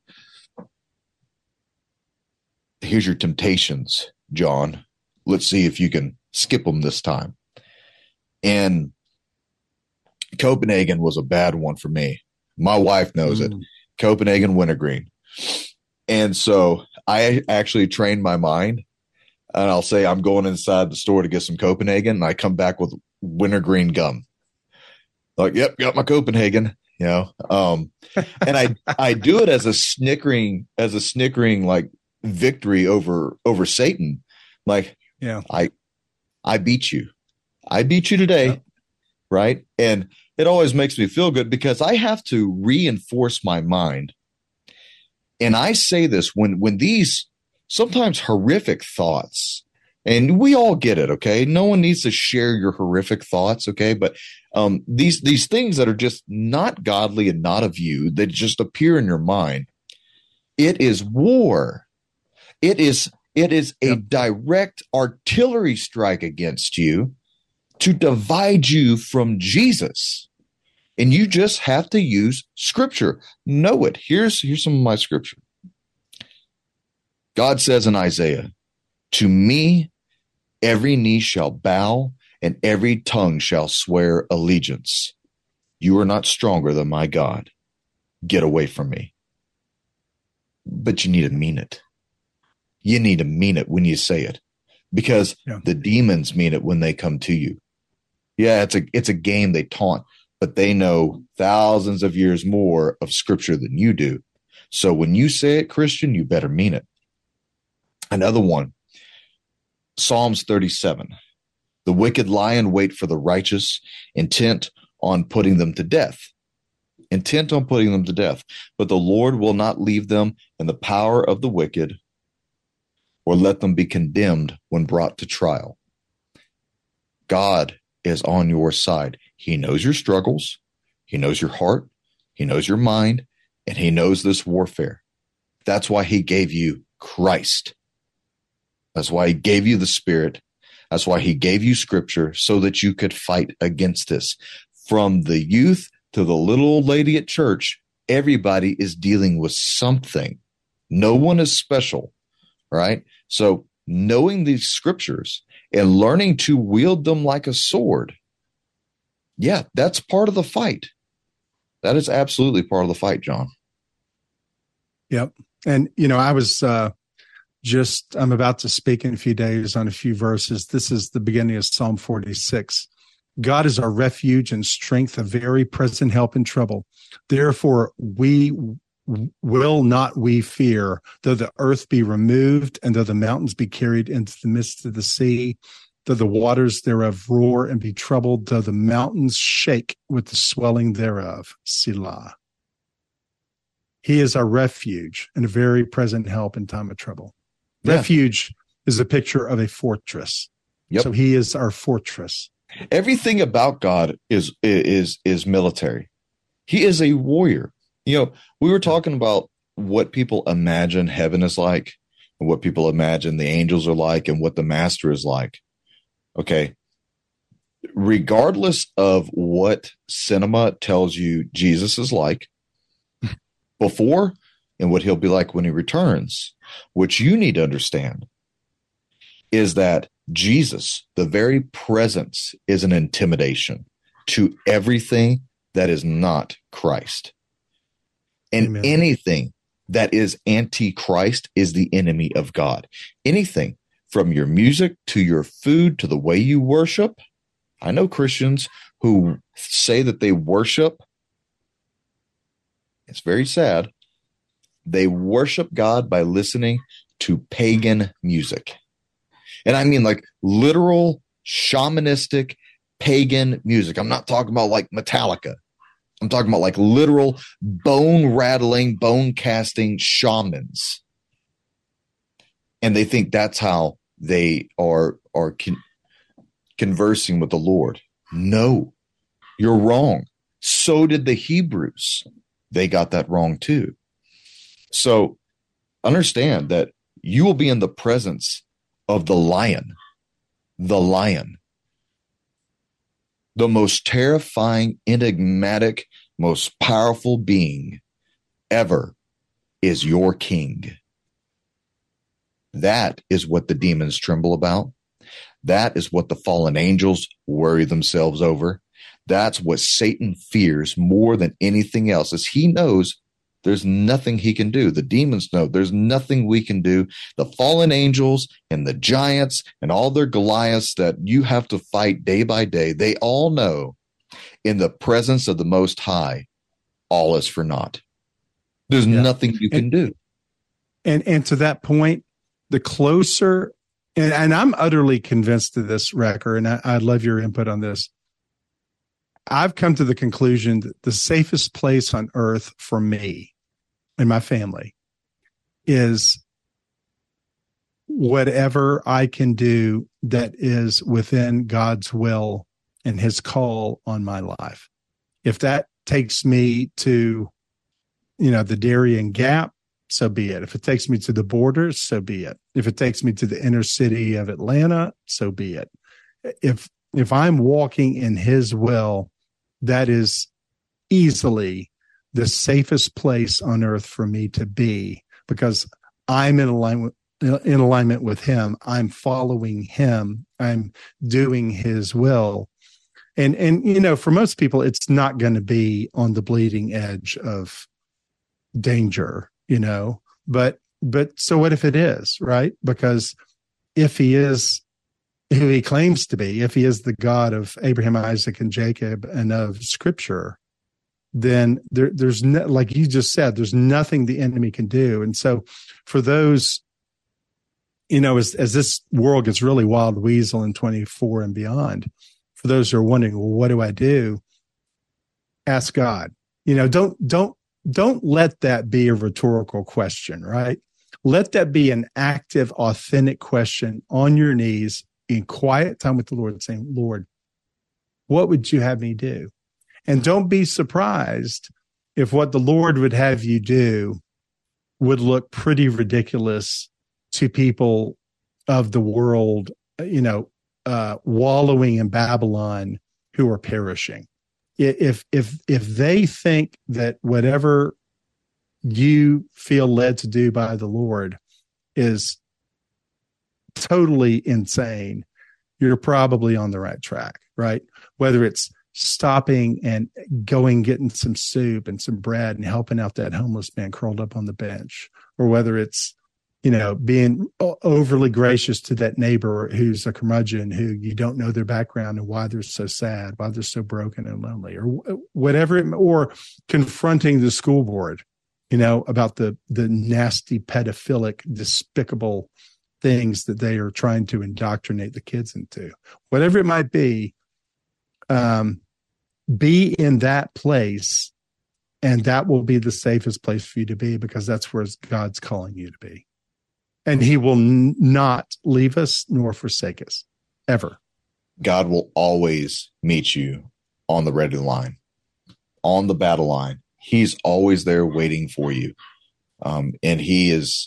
Here's your temptations, John. Let's see if you can skip them this time. And Copenhagen was a bad one for me. My wife knows it. Copenhagen wintergreen. And so I actually trained my mind, and I'll say I'm going inside the store to get some Copenhagen, and I come back with wintergreen gum. Like, yep, got my Copenhagen, and I do it as a snickering like victory over Satan. Like, Yeah, I beat you today. Yeah. Right. And it always makes me feel good because I have to reinforce my mind. And I say this when these sometimes horrific thoughts, and we all get it. Okay. No one needs to share your horrific thoughts. Okay. But these things that are just not godly and not of you, that just appear in your mind, it is war. It is a direct artillery strike against you to divide you from Jesus. And you just have to use scripture. Know it. Here's some of my scripture. God says in Isaiah, to me, every knee shall bow and every tongue shall swear allegiance. You are not stronger than my God. Get away from me. But you need to mean it. You need to mean it when you say it, because the demons mean it when they come to you. Yeah, it's a game they taunt, but they know thousands of years more of scripture than you do. So when you say it, Christian, you better mean it. Another one, Psalms 37. The wicked lie in wait for the righteous, intent on putting them to death. Intent on putting them to death. But the Lord will not leave them in the power of the wicked, or let them be condemned when brought to trial. God is on your side. He knows your struggles. He knows your heart. He knows your mind. And he knows this warfare. That's why he gave you Christ. That's why he gave you the Spirit. That's why he gave you scripture, so that you could fight against this. From the youth to the little old lady at church, everybody is dealing with something. No one is special, right? So knowing these scriptures and learning to wield them like a sword, yeah, that's part of the fight. That is absolutely part of the fight, John. Yep. And, I was I'm about to speak in a few days on a few verses. This is the beginning of Psalm 46. God is our refuge and strength, a very present help in trouble. Therefore, we will not fear, though the earth be removed, and though the mountains be carried into the midst of the sea, though the waters thereof roar and be troubled, though the mountains shake with the swelling thereof. Selah. He is our refuge and a very present help in time of trouble. Yeah. Refuge is a picture of a fortress. Yep. So he is our fortress. Everything about God is military. He is a warrior. We were talking about what people imagine heaven is like, and what people imagine the angels are like, and what the master is like. Okay. Regardless of what cinema tells you Jesus is like before, and what he'll be like when he returns, what you need to understand is that Jesus, the very presence, is an intimidation to everything that is not Christ. And Amen. Anything that is anti-Christ is the enemy of God. Anything from your music to your food to the way you worship. I know Christians who say that they worship. It's very sad. They worship God by listening to pagan music. And I mean like literal shamanistic pagan music. I'm not talking about like Metallica. I'm talking about like literal bone rattling, bone casting shamans. And they think that's how they are conversing with the Lord. No, you're wrong. So did the Hebrews. They got that wrong too. So understand that you will be in the presence of the lion, the most terrifying, enigmatic, most powerful being ever is your king. That is what the demons tremble about. That is what the fallen angels worry themselves over. That's what Satan fears more than anything else, as he knows There's nothing he can do. The demons know there's nothing we can do. The fallen angels and the giants and all their Goliaths that you have to fight day by day, they all know in the presence of the Most High, all is for naught. There's nothing you can do. And to that point, the closer, and I'm utterly convinced of this, Wrecker, and I'd love your input on this. I've come to the conclusion that the safest place on earth for me and my family is whatever I can do that is within God's will and his call on my life. If that takes me to, the Darien Gap, so be it. If it takes me to the borders, so be it. If it takes me to the inner city of Atlanta, so be it. If I'm walking in his will, that is easily the safest place on earth for me to be, because I'm in alignment with him. I'm following him. I'm doing his will. And for most people, it's not going to be on the bleeding edge of danger, but so what if it is, right? Because if he is who he claims to be, if he is the God of Abraham, Isaac, and Jacob and of Scripture, then there's no, like you just said, there's nothing the enemy can do. And so for those, as this world gets really wild weasel in 24 and beyond, for those who are wondering, well, what do I do? Ask God. Don't let that be a rhetorical question, right? Let that be an active, authentic question on your knees in quiet time with the Lord, saying, Lord, what would you have me do? And don't be surprised if what the Lord would have you do would look pretty ridiculous to people of the world, wallowing in Babylon who are perishing. If they think that whatever you feel led to do by the Lord is totally insane, you're probably on the right track, right? Whether it's stopping and getting some soup and some bread and helping out that homeless man curled up on the bench, or whether it's, being overly gracious to that neighbor who's a curmudgeon who you don't know their background and why they're so sad, why they're so broken and lonely, or whatever, or confronting the school board, about the nasty, pedophilic, despicable things that they are trying to indoctrinate the kids into. Whatever it might be in that place, and that will be the safest place for you to be, because that's where God's calling you to be. And he will not leave us nor forsake us, ever. God will always meet you on the ready line, on the battle line. He's always there waiting for you. And he is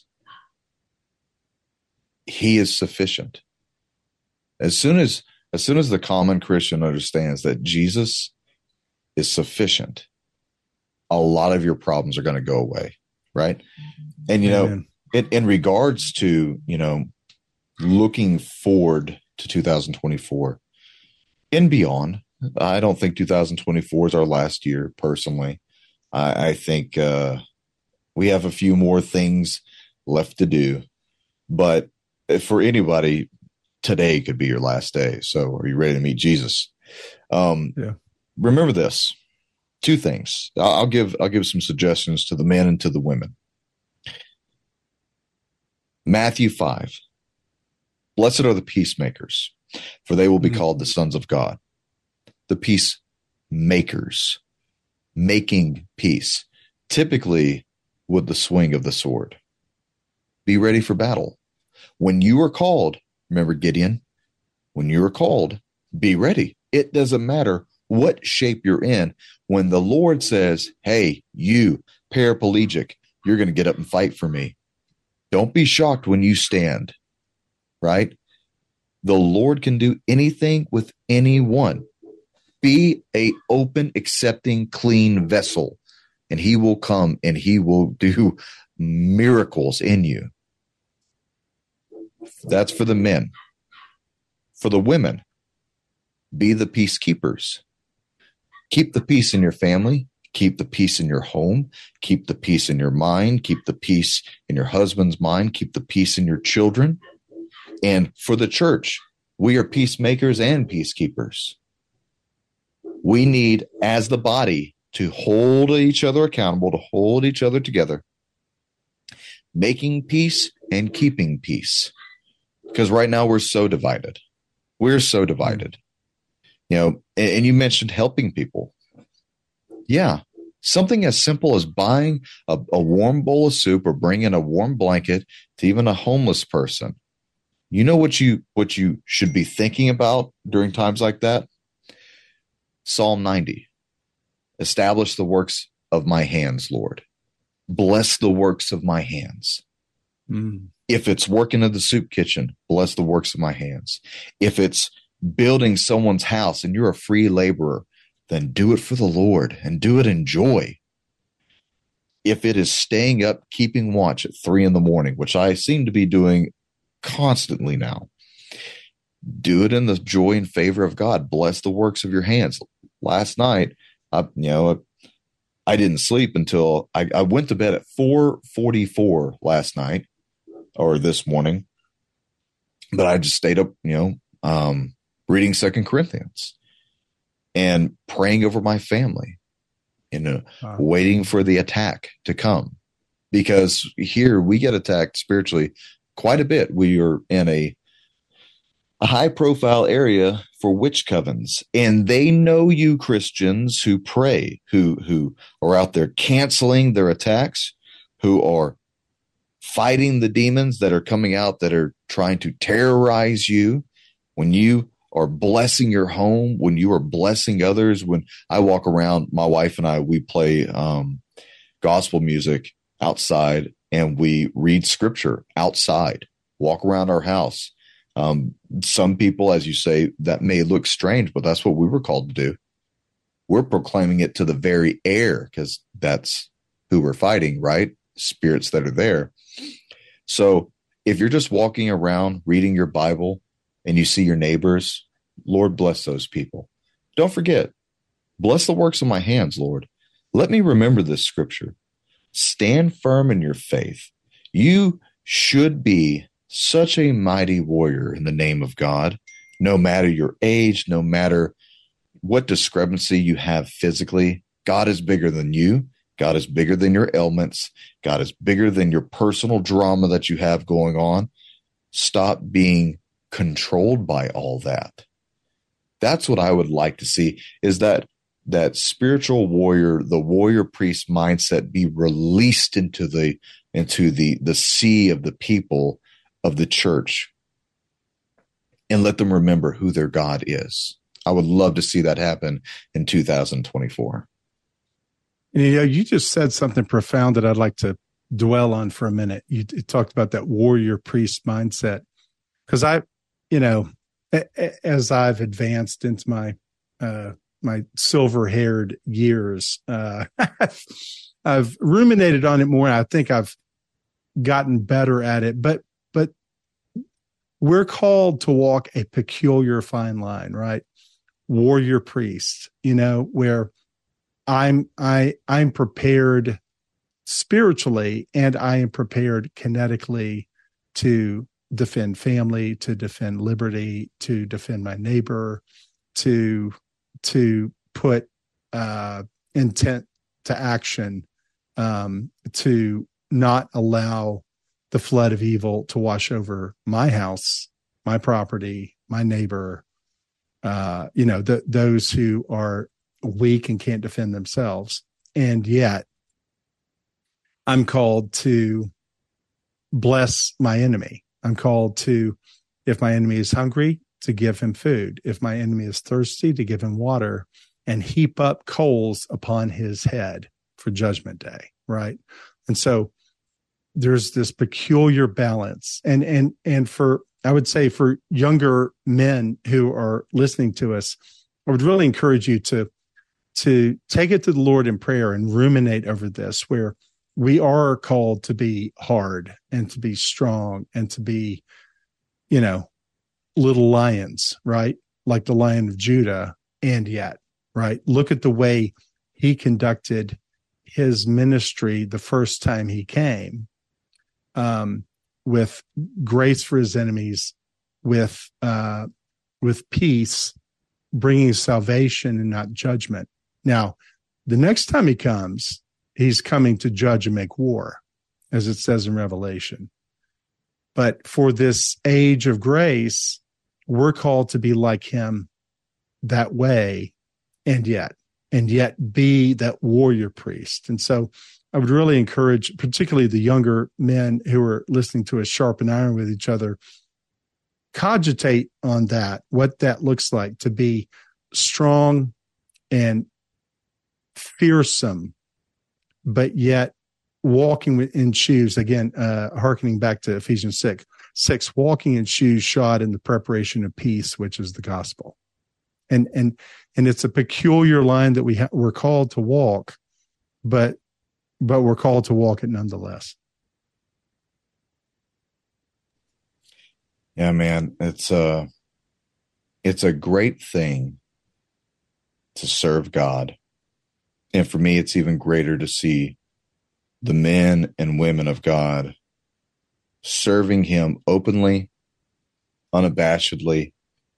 sufficient. As soon as the common Christian understands that Jesus is sufficient, a lot of your problems are going to go away. Right. And, Amen. In regards to, looking forward to 2024 and beyond, I don't think 2024 is our last year personally. I think we have a few more things left to do, but for anybody, today could be your last day. So are you ready to meet Jesus? Remember this, two things. I'll give some suggestions to the men and to the women. Matthew 5, blessed are the peacemakers, for they will be called the sons of God. The peacemakers, making peace, typically with the swing of the sword. Be ready for battle. When you are called, remember Gideon, when you are called, be ready. It doesn't matter what shape you're in. When the Lord says, hey, you paraplegic, you're going to get up and fight for me. Don't be shocked when you stand, right? The Lord can do anything with anyone. Be a open, accepting, clean vessel, and he will come and he will do miracles in you. That's for the men. For the women, be the peacekeepers. Keep the peace in your family. Keep the peace in your home, keep the peace in your mind, keep the peace in your husband's mind, keep the peace in your children. And for the church, we are peacemakers and peacekeepers. We need, as the body, to hold each other accountable, to hold each other together, making peace and keeping peace. Because right now we're so divided. We're so divided. You know, and you mentioned helping people. Yeah. Something as simple as buying a warm bowl of soup or bringing a warm blanket to even a homeless person. You know what you should be thinking about during times like that? Psalm 90. Establish the works of my hands, Lord. Bless the works of my hands. If it's working in the soup kitchen, bless the works of my hands. If it's building someone's house and you're a free laborer, then do it for the Lord and do it in joy. If it is staying up, keeping watch at 3 a.m, which I seem to be doing constantly now, do it in the joy and favor of God. Bless the works of your hands. Last night, I didn't sleep until I went to bed at 4:44 last night or this morning, but I just stayed up, reading 2 Corinthians and praying over my family, waiting for the attack to come, because here we get attacked spiritually quite a bit. We are in a high profile area for witch covens, and they know you Christians who pray, who are out there canceling their attacks, who are fighting the demons that are coming out, that are trying to terrorize you. When you are blessing your home, when you are blessing others, when I walk around, my wife and I, we play gospel music outside and we read scripture outside, walk around our house. Some people, as you say, that may look strange, but that's what we were called to do. We're proclaiming it to the very air because that's who we're fighting, right? Spirits that are there. So if you're just walking around reading your Bible and you see your neighbors, Lord, bless those people. Don't forget, bless the works of my hands, Lord. Let me remember this scripture. Stand firm in your faith. You should be such a mighty warrior in the name of God, no matter your age, no matter what discrepancy you have physically. God is bigger than you. God is bigger than your ailments. God is bigger than your personal drama that you have going on. Stop being controlled by all that. That's what I would like to see, is that spiritual warrior, the warrior priest mindset be released into the sea of the people of the church, and let them remember who their God is. I would love to see that happen in 2024. You just said something profound that I'd like to dwell on for a minute. You talked about that warrior priest mindset, because as I've advanced into my silver-haired years, I've ruminated on it more. I think I've gotten better at it, but we're called to walk a peculiar fine line, right? Warrior priest, where I'm prepared spiritually and I am prepared kinetically to defend family, to defend liberty, to defend my neighbor, to put intent to action, to not allow the flood of evil to wash over my house, my property, my neighbor, those who are weak and can't defend themselves. And yet I'm called to bless my enemy. I'm called to, if my enemy is hungry, to give him food. If my enemy is thirsty, to give him water, and heap up coals upon his head for judgment day. Right. And so there's this peculiar balance. And for, I would say, for younger men who are listening to us, I would really encourage you to take it to the Lord in prayer and ruminate over this, where we are called to be hard and to be strong and to be, little lions, right? Like the Lion of Judah. And yet, right? Look at the way he conducted his ministry the first time he came, with grace for his enemies, with peace, bringing salvation and not judgment. Now, the next time he comes, he's coming to judge and make war, as it says in Revelation. But for this age of grace, we're called to be like him that way, and yet be that warrior priest. And so I would really encourage, particularly the younger men who are listening to us sharpen iron with each other, cogitate on that, what that looks like to be strong and fearsome, but yet walking in shoes, again, hearkening back to Ephesians 6, walking in shoes shod in the preparation of peace, which is the gospel. And it's a peculiar line that we're called to walk, but we're called to walk it nonetheless. Yeah, man, it's a great thing to serve God. And for me, it's even greater to see the men and women of God serving him openly, unabashedly,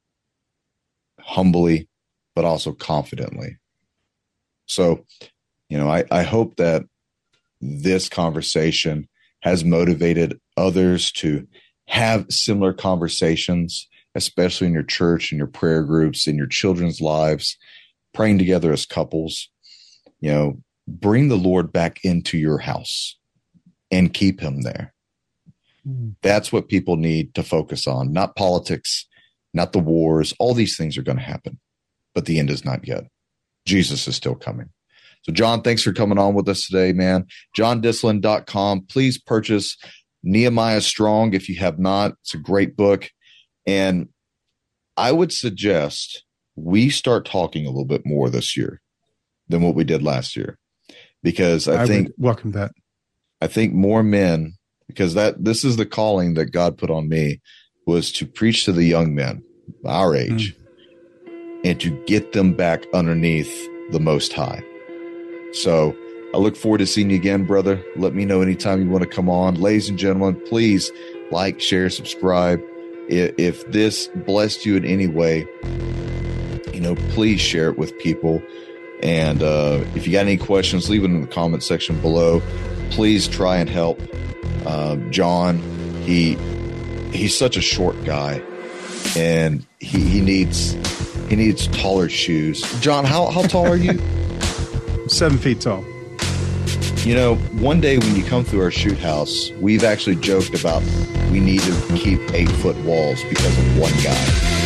humbly, but also confidently. So, I hope that this conversation has motivated others to have similar conversations, especially in your church, in your prayer groups, in your children's lives, praying together as couples. Bring the Lord back into your house and keep him there. That's what people need to focus on, not politics, not the wars. All these things are going to happen, but the end is not yet. Jesus is still coming. So, John, thanks for coming on with us today, man. JohnDislin.com. Please purchase Nehemiah Strong if you have not. It's a great book. And I would suggest we start talking a little bit more this year than what we did last year, because I think welcome that. I think more men, because this is the calling that God put on me, was to preach to the young men our age and to get them back underneath the Most High. So I look forward to seeing you again, brother. Let me know anytime you want to come on. Ladies and gentlemen, please like, share, subscribe. If this blessed you in any way, please share it with people. And if you got any questions, leave it in the comment section below. Please try and help John. He's such a short guy, and he needs taller shoes. John, how tall are you? 7 feet tall. One day when you come through our shoot house, we've actually joked about we need to keep 8-foot walls because of one guy.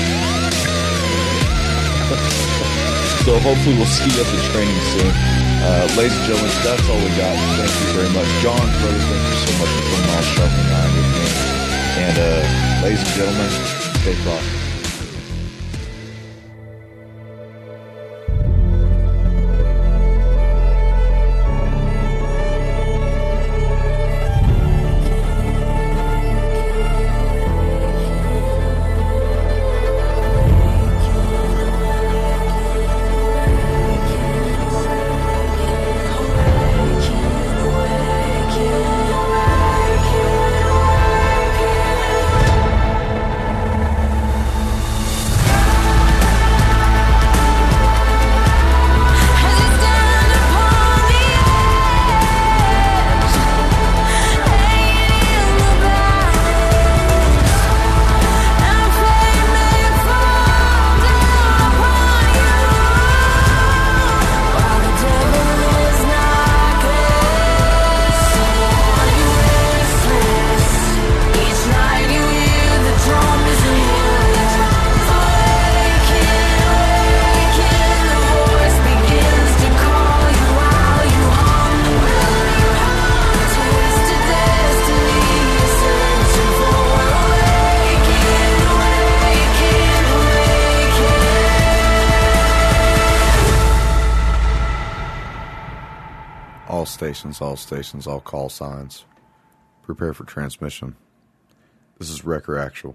So hopefully we'll see you at the training soon. Ladies and gentlemen, that's all we got. Thank you very much. John, brother, thank you so much for coming on Sharpening Iron with me. And ladies and gentlemen, stay frosty. All stations, all call signs. Prepare for transmission. This is Wrecker Actual.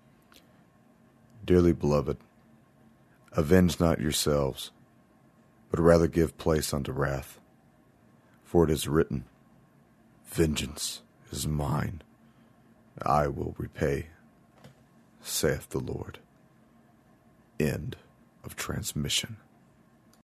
Dearly beloved, avenge not yourselves, but rather give place unto wrath. For it is written, Vengeance is mine, I will repay, saith the Lord. End of transmission.